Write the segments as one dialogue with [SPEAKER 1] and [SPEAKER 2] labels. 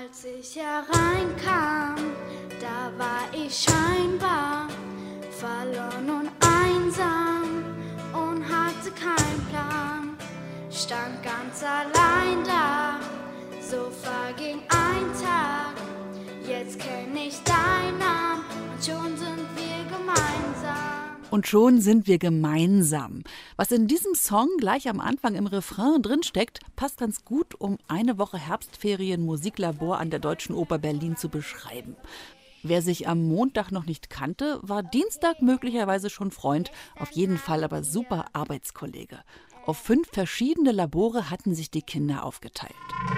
[SPEAKER 1] Als ich hereinkam, da war ich scheinbar verloren und einsam und hatte keinen Plan. Stand ganz allein da, so verging ein Tag. Jetzt kenn ich deinen Namen und schon sind wir gemeinsam.
[SPEAKER 2] Und schon sind wir gemeinsam. Was in diesem Song gleich am Anfang im Refrain drinsteckt, passt ganz gut, um eine Woche Herbstferien Musiklabor an der Deutschen Oper Berlin zu beschreiben. Wer sich am Montag noch nicht kannte, war Dienstag möglicherweise schon Freund, auf jeden Fall aber super Arbeitskollege. Auf 5 verschiedene Labore hatten sich die Kinder aufgeteilt.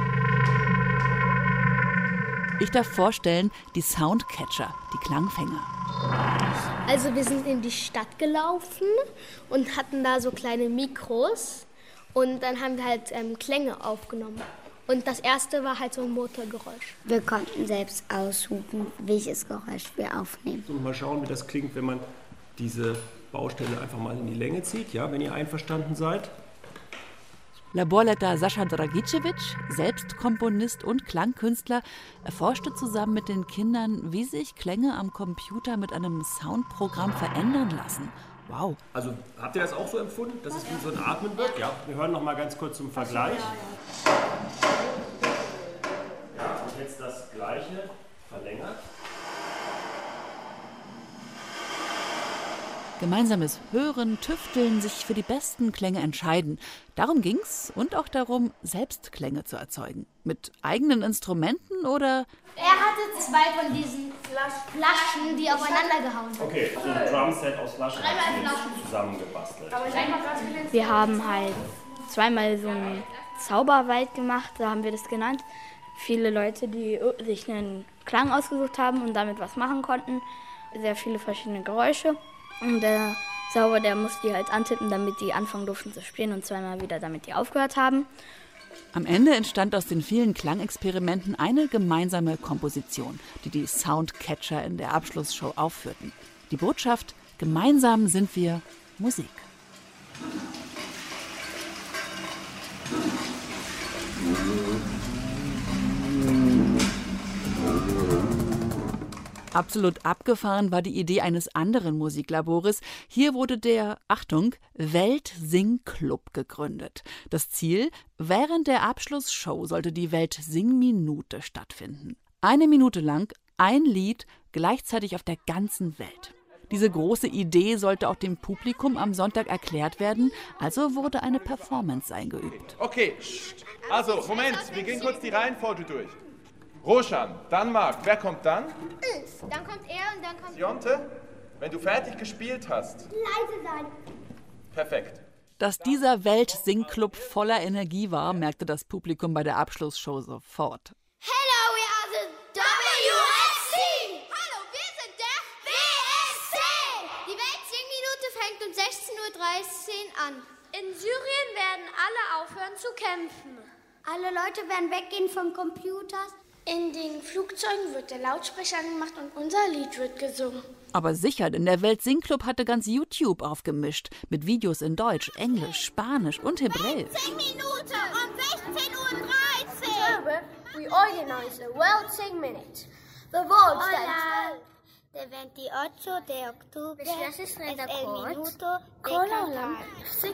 [SPEAKER 2] Ich darf vorstellen, die Soundcatcher, die Klangfänger.
[SPEAKER 3] Also wir sind in die Stadt gelaufen und hatten da so kleine Mikros und dann haben wir halt Klänge aufgenommen. Und das erste war halt so ein Motorgeräusch.
[SPEAKER 4] Wir konnten selbst aussuchen, welches Geräusch wir aufnehmen.
[SPEAKER 5] Und mal schauen, wie das klingt, wenn man diese Baustelle einfach mal in die Länge zieht, ja, wenn ihr einverstanden seid.
[SPEAKER 2] Laborleiter Sascha Dragicevic, selbst Komponist und Klangkünstler, erforschte zusammen mit den Kindern, wie sich Klänge am Computer mit einem Soundprogramm verändern lassen. Wow.
[SPEAKER 5] Also habt ihr das auch so empfunden, dass es wie so ein Atmen wird? Ja. Wir hören noch mal ganz kurz zum Vergleich. Ja, und jetzt das Gleiche verlängert.
[SPEAKER 2] Gemeinsames Hören, Tüfteln, sich für die besten Klänge entscheiden. Darum ging's und auch darum, selbst Klänge zu erzeugen. Mit eigenen Instrumenten oder...
[SPEAKER 3] Er hatte 2 von diesen Flaschen, die aufeinander gehauen sind.
[SPEAKER 5] Okay, so ein Drumset aus Flaschen zusammengebastelt.
[SPEAKER 6] Wir haben halt zweimal so einen Zauberwald gemacht, so haben wir das genannt. Viele Leute, die sich einen Klang ausgesucht haben und damit was machen konnten. Sehr viele verschiedene Geräusche. Und der Zauber, der musste die halt antippen, damit die anfangen durften zu spielen und zweimal wieder, damit die aufgehört haben.
[SPEAKER 2] Am Ende entstand aus den vielen Klangexperimenten eine gemeinsame Komposition, die die Soundcatcher in der Abschlussshow aufführten. Die Botschaft: Gemeinsam sind wir Musik. Absolut abgefahren war die Idee eines anderen Musiklabores. Hier wurde der, Achtung, Weltsingclub gegründet. Das Ziel: während der Abschlussshow sollte die Weltsingminute stattfinden. 1 Minute lang, ein Lied, gleichzeitig auf der ganzen Welt. Diese große Idee sollte auch dem Publikum am Sonntag erklärt werden, also wurde eine Performance eingeübt.
[SPEAKER 7] Okay, also Moment, wir gehen kurz die Reihenfolge durch. Roshan, dann Marc. Wer kommt dann?
[SPEAKER 3] Dann kommt er und dann kommt...
[SPEAKER 7] Sionte, wenn du fertig gespielt hast.
[SPEAKER 3] Leise sein.
[SPEAKER 7] Perfekt.
[SPEAKER 2] Dass dieser Weltsingclub voller Energie war, merkte das Publikum bei der Abschlussshow sofort.
[SPEAKER 1] Hello, we are the WSC! Hallo, wir sind der WSC! Die Weltsingminute fängt um 16:13 Uhr an. In Syrien werden alle aufhören zu kämpfen.
[SPEAKER 3] Alle Leute werden weggehen vom Computer.
[SPEAKER 1] In den Flugzeugen wird der Lautsprecher angemacht und unser Lied wird gesungen.
[SPEAKER 2] Aber sicher, denn der Weltsingclub hatte ganz YouTube aufgemischt. Mit Videos in Deutsch, Englisch, Spanisch und Hebräisch.
[SPEAKER 1] 10 Minuten um 16:13 Uhr.
[SPEAKER 3] We organize a World Sing Minute. The world
[SPEAKER 1] Hola.
[SPEAKER 4] De 28 de octubre
[SPEAKER 3] ¿Ves
[SPEAKER 4] es
[SPEAKER 3] la estrella
[SPEAKER 4] el
[SPEAKER 3] Port?
[SPEAKER 4] minuto de
[SPEAKER 3] Kola
[SPEAKER 4] cantar.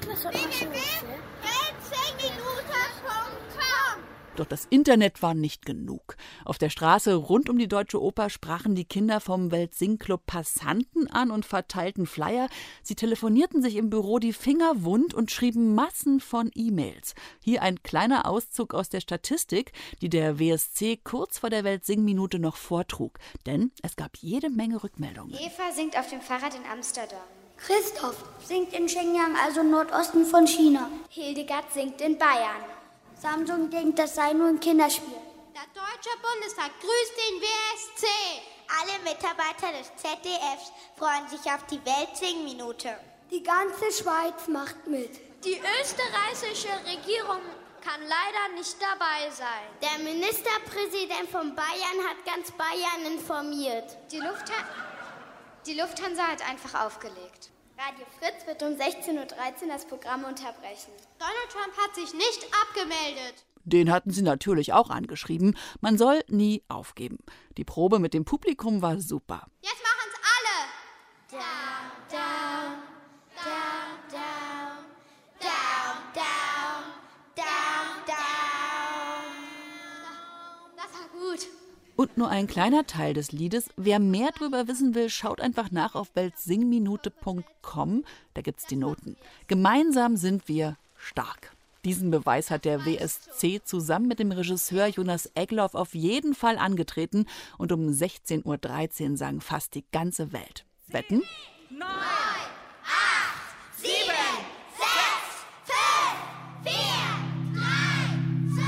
[SPEAKER 1] Weltsingminute.com.
[SPEAKER 2] Doch das Internet war nicht genug. Auf der Straße rund um die Deutsche Oper sprachen die Kinder vom Weltsingclub Passanten an und verteilten Flyer. Sie telefonierten sich im Büro die Finger wund und schrieben Massen von E-Mails. Hier ein kleiner Auszug aus der Statistik, die der WSC kurz vor der Weltsingminute noch vortrug. Denn es gab jede Menge Rückmeldungen.
[SPEAKER 1] Eva singt auf dem Fahrrad in Amsterdam.
[SPEAKER 3] Christoph singt in Shenyang, also Nordosten von China.
[SPEAKER 1] Hildegard singt in Bayern.
[SPEAKER 3] Samsung denkt, das sei nur ein Kinderspiel.
[SPEAKER 1] Der Deutsche Bundestag grüßt den WSC.
[SPEAKER 4] Alle Mitarbeiter des ZDFs freuen sich auf die Weltsingminute.
[SPEAKER 3] Die ganze Schweiz macht mit.
[SPEAKER 1] Die österreichische Regierung kann leider nicht dabei sein.
[SPEAKER 4] Der Ministerpräsident von Bayern hat ganz Bayern informiert.
[SPEAKER 1] Die Lufthansa hat einfach aufgelegt.
[SPEAKER 3] Radio Fritz wird um 16:13 Uhr das Programm unterbrechen.
[SPEAKER 1] Donald Trump hat sich nicht abgemeldet.
[SPEAKER 2] Den hatten sie natürlich auch angeschrieben. Man soll nie aufgeben. Die Probe mit dem Publikum war super.
[SPEAKER 4] Jetzt machen's alle. Down, down, down, down, down, down, down, down.
[SPEAKER 1] Das war gut.
[SPEAKER 2] Und nur ein kleiner Teil des Liedes. Wer mehr drüber wissen will, schaut einfach nach auf weltsingminute.com. Da gibt's die Noten. Gemeinsam sind wir stark. Diesen Beweis hat der WSC zusammen mit dem Regisseur Jonas Egloff auf jeden Fall angetreten. Und um 16:13 Uhr sang fast die ganze Welt. Wetten?
[SPEAKER 4] 9, 8, 7, 6, 5, 4, 3, 2,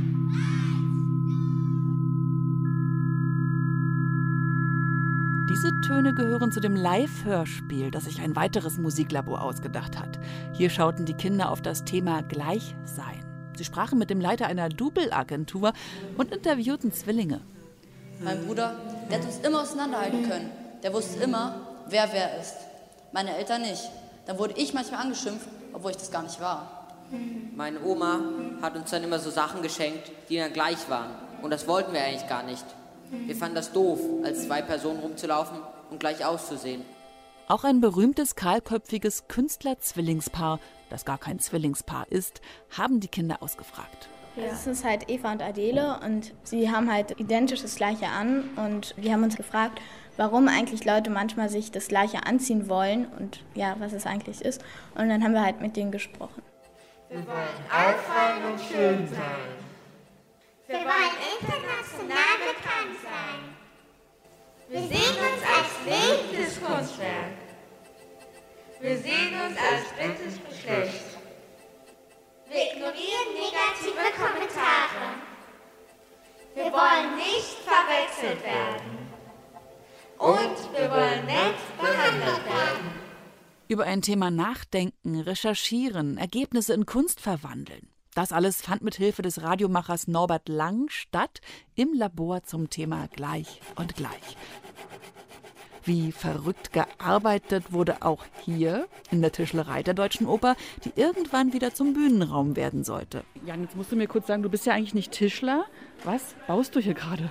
[SPEAKER 4] 1.
[SPEAKER 2] Diese Töne gehören zu dem Live-Hörspiel, das sich ein weiteres Musiklabor ausgedacht hat. Hier schauten die Kinder auf das Thema Gleichsein. Sie sprachen mit dem Leiter einer Double-Agentur und interviewten Zwillinge.
[SPEAKER 8] Mein Bruder, der hat uns immer auseinanderhalten können. Der wusste immer, wer ist. Meine Eltern nicht. Dann wurde ich manchmal angeschimpft, obwohl ich das gar nicht war.
[SPEAKER 9] Meine Oma hat uns dann immer so Sachen geschenkt, die dann gleich waren. Und das wollten wir eigentlich gar nicht. Wir fanden das doof, als 2 Personen rumzulaufen und gleich auszusehen.
[SPEAKER 2] Auch ein berühmtes kahlköpfiges Künstler-Zwillingspaar, das gar kein Zwillingspaar ist, haben die Kinder ausgefragt.
[SPEAKER 10] Es ist halt Eva und Adele und sie haben halt identisch das Gleiche an und wir haben uns gefragt, warum eigentlich Leute manchmal sich das Gleiche anziehen wollen und ja, was es eigentlich ist. Und dann haben wir halt mit denen gesprochen.
[SPEAKER 11] Wir wollen auffallen und schön sein.
[SPEAKER 4] Wir wollen international bekannt sein. Wir sehen uns als
[SPEAKER 11] Lebendes Kunstwerk. Wir sehen uns als drittes Geschlecht.
[SPEAKER 4] Wir ignorieren negative Kommentare. Wir wollen nicht verwechselt werden.
[SPEAKER 11] Und wir wollen nett behandelt werden.
[SPEAKER 2] Über ein Thema nachdenken, recherchieren, Ergebnisse in Kunst verwandeln. Das alles fand mit Hilfe des Radiomachers Norbert Lang statt im Labor zum Thema Gleich und Gleich. Wie verrückt gearbeitet wurde auch hier in der Tischlerei der Deutschen Oper, die irgendwann wieder zum Bühnenraum werden sollte. Jan, jetzt musst du mir kurz sagen, du bist ja eigentlich nicht Tischler. Was baust du hier gerade?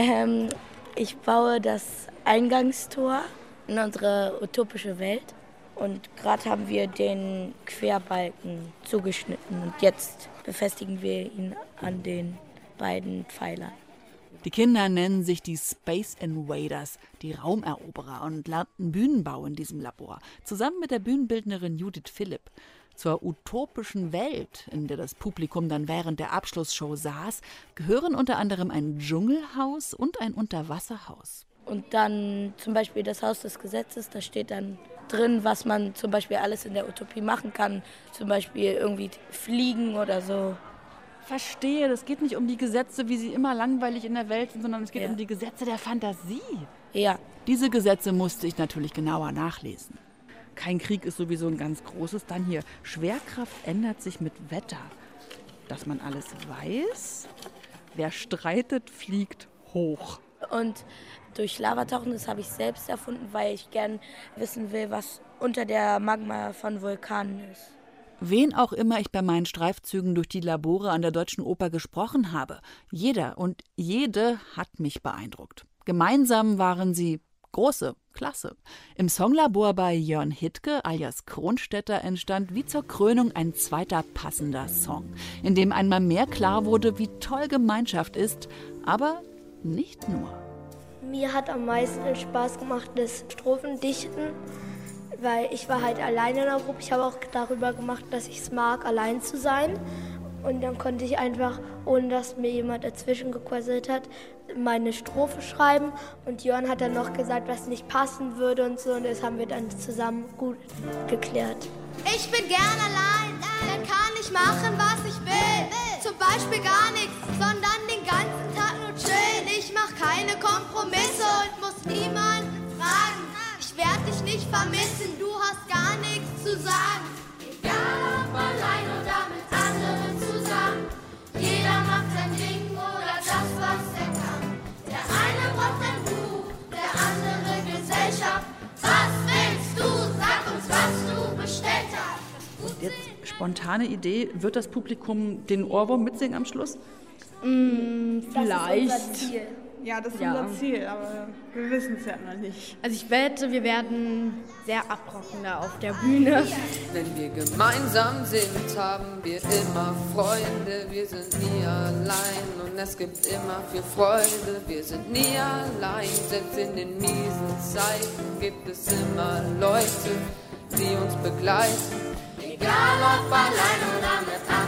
[SPEAKER 6] Ich baue das Eingangstor in unsere utopische Welt. Und gerade haben wir den Querbalken zugeschnitten und jetzt befestigen wir ihn an den beiden Pfeilern.
[SPEAKER 2] Die Kinder nennen sich die Space Invaders, die Raumeroberer, und lernten Bühnenbau in diesem Labor, zusammen mit der Bühnenbildnerin Judith Philipp. Zur utopischen Welt, in der das Publikum dann während der Abschlussshow saß, gehören unter anderem ein Dschungelhaus und ein Unterwasserhaus.
[SPEAKER 6] Und dann zum Beispiel das Haus des Gesetzes, da steht dann drin, was man zum Beispiel alles in der Utopie machen kann. Zum Beispiel irgendwie fliegen oder so.
[SPEAKER 2] Verstehe, das geht nicht um die Gesetze, wie sie immer langweilig in der Welt sind, sondern es geht um die Gesetze der Fantasie.
[SPEAKER 6] Ja.
[SPEAKER 2] Diese Gesetze musste ich natürlich genauer nachlesen. Kein Krieg ist sowieso ein ganz großes. Dann hier, Schwerkraft ändert sich mit Wetter. Dass man alles weiß, wer streitet, fliegt hoch.
[SPEAKER 6] Und durch Lavatauchen, das habe ich selbst erfunden, weil ich gern wissen will, was unter der Magma von Vulkanen ist.
[SPEAKER 2] Wen auch immer ich bei meinen Streifzügen durch die Labore an der Deutschen Oper gesprochen habe, jeder und jede hat mich beeindruckt. Gemeinsam waren sie große Klasse. Im Songlabor bei Jörn Hittke alias Kronstetter entstand wie zur Krönung ein zweiter passender Song, in dem einmal mehr klar wurde, wie toll Gemeinschaft ist, aber nicht nur.
[SPEAKER 3] Mir hat am meisten Spaß gemacht das Strophendichten, weil ich war halt alleine in der Gruppe. Ich habe auch darüber gemacht, dass ich es mag, allein zu sein. Und dann konnte ich einfach, ohne dass mir jemand dazwischen gequasselt hat, meine Strophe schreiben. Und Jörn hat dann noch gesagt, was nicht passen würde und so. Und das haben wir dann zusammen gut geklärt.
[SPEAKER 1] Ich bin gern allein, dann kann ich machen, was ich will. Zum Beispiel gar nichts, sondern den ganzen Tag nur chillen. Ich mach keine Kompromisse und muss niemanden fragen. Ich werd dich nicht vermissen, du hast gar nichts zu sagen. Egal ob allein oder mit anderen zusammen. Jeder macht sein Ding oder das, was er kann. Der eine braucht ein Buch, der andere Gesellschaft. Was willst du? Sag uns, was du bestellt hast.
[SPEAKER 2] Jetzt spontane Idee, wird das Publikum den Ohrwurm mitsingen am Schluss?
[SPEAKER 10] Vielleicht.
[SPEAKER 3] Das ist unser Ziel.
[SPEAKER 12] Ja, das ist unser Ziel, aber wir wissen es ja noch nicht.
[SPEAKER 10] Also ich wette, wir werden sehr abrocken da auf der Bühne.
[SPEAKER 13] Wenn wir gemeinsam sind, haben wir immer Freunde. Wir sind nie allein und es gibt immer viel Freude. Wir sind nie allein, selbst in den miesen Zeiten gibt es immer Leute, die uns begleiten. Egal ob allein oder mit anderen.